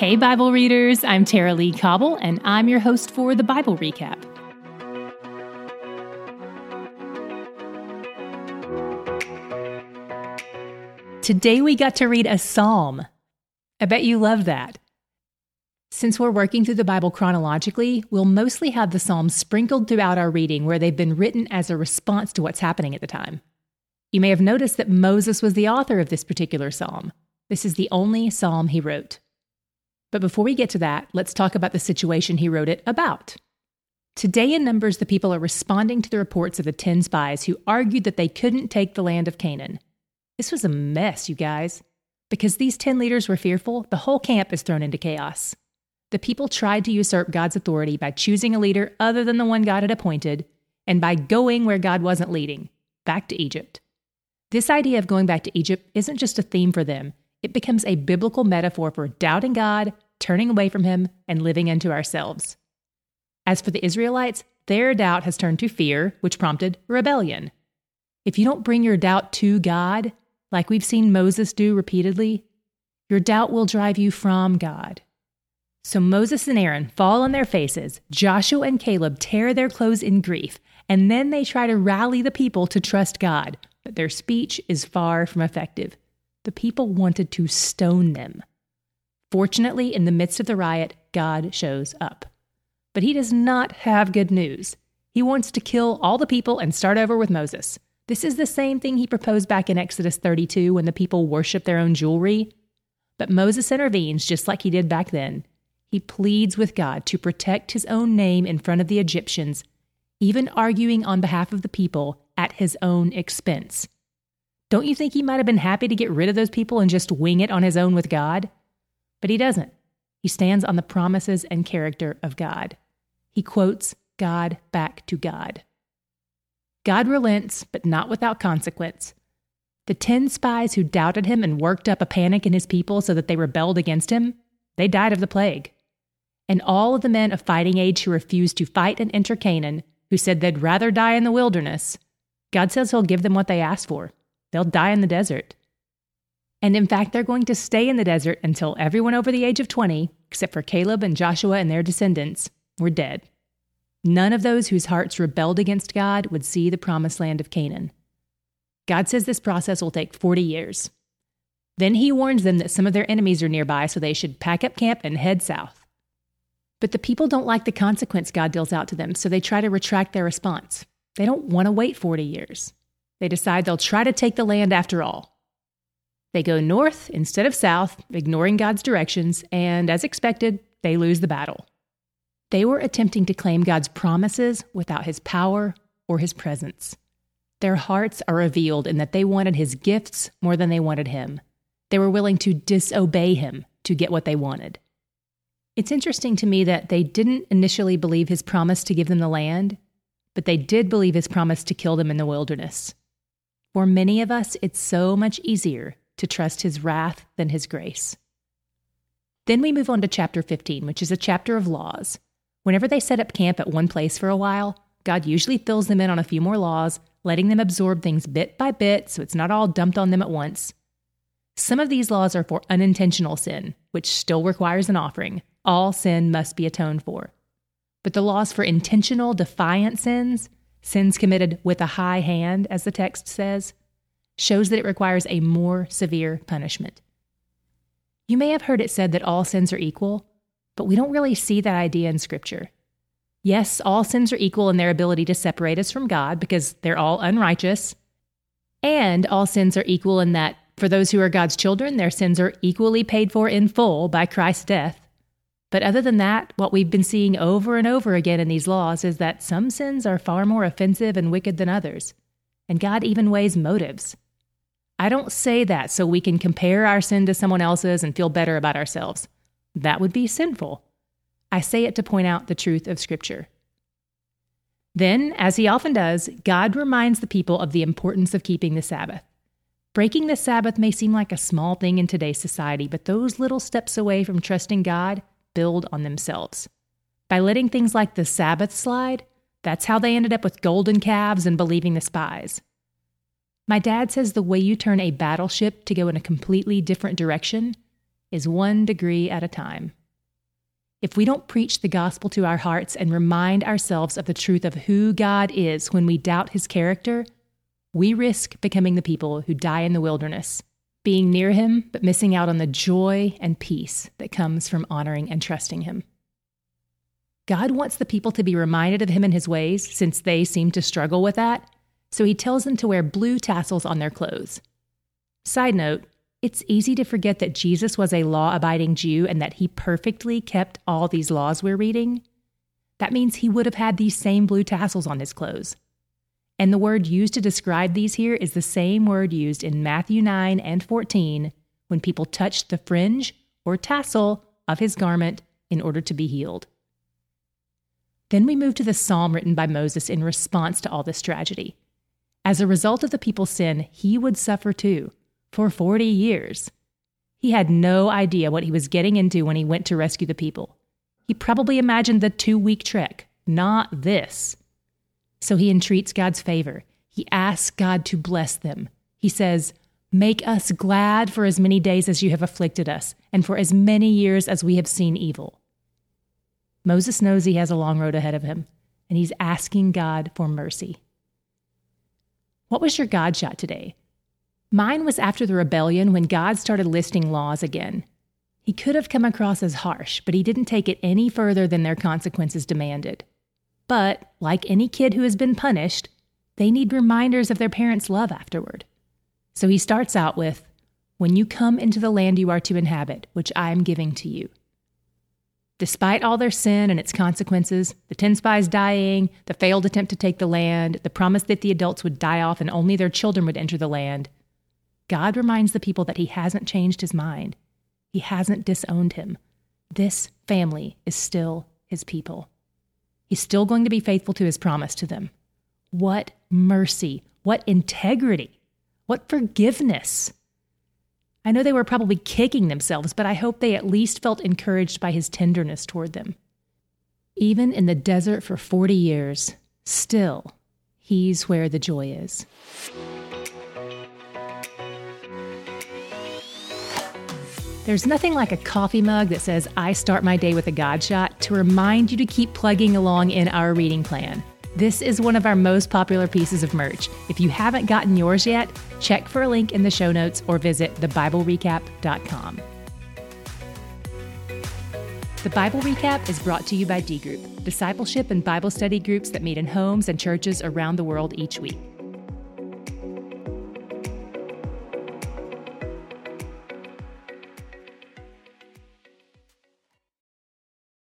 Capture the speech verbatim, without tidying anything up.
Hey, Bible readers, I'm Tara Lee Cobble, and I'm your host for the Bible Recap. Today we got to read a psalm. I bet you love that. Since we're working through the Bible chronologically, we'll mostly have the psalms sprinkled throughout our reading where they've been written as a response to what's happening at the time. You may have noticed that Moses was the author of this particular psalm. This is the only psalm he wrote. But before we get to that, let's talk about the situation he wrote it about. Today in Numbers, the people are responding to the reports of the ten spies who argued that they couldn't take the land of Canaan. This was a mess, you guys. Because these ten leaders were fearful, the whole camp is thrown into chaos. The people tried to usurp God's authority by choosing a leader other than the one God had appointed, and by going where God wasn't leading, back to Egypt. This idea of going back to Egypt isn't just a theme for them. It becomes a biblical metaphor for doubting God, turning away from Him, and living unto ourselves. As for the Israelites, their doubt has turned to fear, which prompted rebellion. If you don't bring your doubt to God, like we've seen Moses do repeatedly, your doubt will drive you from God. So Moses and Aaron fall on their faces, Joshua and Caleb tear their clothes in grief, and then they try to rally the people to trust God, but their speech is far from effective. The people wanted to stone them. Fortunately, in the midst of the riot, God shows up. But he does not have good news. He wants to kill all the people and start over with Moses. This is the same thing he proposed back in Exodus thirty-two when the people worship their own jewelry. But Moses intervenes just like he did back then. He pleads with God to protect his own name in front of the Egyptians, even arguing on behalf of the people at his own expense. Don't you think he might have been happy to get rid of those people and just wing it on his own with God? But he doesn't. He stands on the promises and character of God. He quotes God back to God. God relents, but not without consequence. The ten spies who doubted him and worked up a panic in his people so that they rebelled against him, they died of the plague. And all of the men of fighting age who refused to fight and enter Canaan, who said they'd rather die in the wilderness, God says he'll give them what they asked for. They'll die in the desert. And in fact, they're going to stay in the desert until everyone over the age of twenty, except for Caleb and Joshua and their descendants, were dead. None of those whose hearts rebelled against God would see the promised land of Canaan. God says this process will take forty years. Then he warns them that some of their enemies are nearby, so they should pack up camp and head south. But the people don't like the consequence God deals out to them, so they try to retract their response. They don't want to wait forty years. They decide they'll try to take the land after all. They go north instead of south, ignoring God's directions, and as expected, they lose the battle. They were attempting to claim God's promises without his power or his presence. Their hearts are revealed in that they wanted his gifts more than they wanted him. They were willing to disobey him to get what they wanted. It's interesting to me that they didn't initially believe his promise to give them the land, but they did believe his promise to kill them in the wilderness. For many of us, it's so much easier to trust his wrath than his grace. Then we move on to chapter fifteen, which is a chapter of laws. Whenever they set up camp at one place for a while, God usually fills them in on a few more laws, letting them absorb things bit by bit so it's not all dumped on them at once. Some of these laws are for unintentional sin, which still requires an offering. All sin must be atoned for. But the laws for intentional, defiant sins, sins committed with a high hand, as the text says, shows that it requires a more severe punishment. You may have heard it said that all sins are equal, but we don't really see that idea in Scripture. Yes, all sins are equal in their ability to separate us from God because they're all unrighteous, and all sins are equal in that for those who are God's children, their sins are equally paid for in full by Christ's death. But other than that, what we've been seeing over and over again in these laws is that some sins are far more offensive and wicked than others, and God even weighs motives. I don't say that so we can compare our sin to someone else's and feel better about ourselves. That would be sinful. I say it to point out the truth of Scripture. Then, as he often does, God reminds the people of the importance of keeping the Sabbath. Breaking the Sabbath may seem like a small thing in today's society, but those little steps away from trusting God build on themselves. By letting things like the Sabbath slide, that's how they ended up with golden calves and believing the spies. My dad says the way you turn a battleship to go in a completely different direction is one degree at a time. If we don't preach the gospel to our hearts and remind ourselves of the truth of who God is when we doubt his character, we risk becoming the people who die in the wilderness, being near him but missing out on the joy and peace that comes from honoring and trusting him. God wants the people to be reminded of him and his ways, since they seem to struggle with that, so he tells them to wear blue tassels on their clothes. Side note, it's easy to forget that Jesus was a law-abiding Jew and that he perfectly kept all these laws we're reading. That means he would have had these same blue tassels on his clothes. And the word used to describe these here is the same word used in Matthew nine and fourteen when people touched the fringe or tassel of his garment in order to be healed. Then we move to the psalm written by Moses in response to all this tragedy. As a result of the people's sin, he would suffer too, for forty years. He had no idea what he was getting into when he went to rescue the people. He probably imagined the two-week trek, not this. So he entreats God's favor. He asks God to bless them. He says, "Make us glad for as many days as you have afflicted us, and for as many years as we have seen evil." Moses knows he has a long road ahead of him, and he's asking God for mercy. What was your God shot today? Mine was after the rebellion when God started listing laws again. He could have come across as harsh, but he didn't take it any further than their consequences demanded. But, like any kid who has been punished, they need reminders of their parents' love afterward. So he starts out with, "When you come into the land you are to inhabit, which I am giving to you." Despite all their sin and its consequences, the ten spies dying, the failed attempt to take the land, the promise that the adults would die off and only their children would enter the land, God reminds the people that he hasn't changed his mind. He hasn't disowned him. This family is still his people. He's still going to be faithful to his promise to them. What mercy, what integrity, what forgiveness. I know they were probably kicking themselves, but I hope they at least felt encouraged by his tenderness toward them. Even in the desert for forty years, still, he's where the joy is. There's nothing like a coffee mug that says, "I start my day with a God shot," to remind you to keep plugging along in our reading plan. This is one of our most popular pieces of merch. If you haven't gotten yours yet, check for a link in the show notes or visit the bible recap dot com. The Bible Recap is brought to you by D Group, discipleship and Bible study groups that meet in homes and churches around the world each week.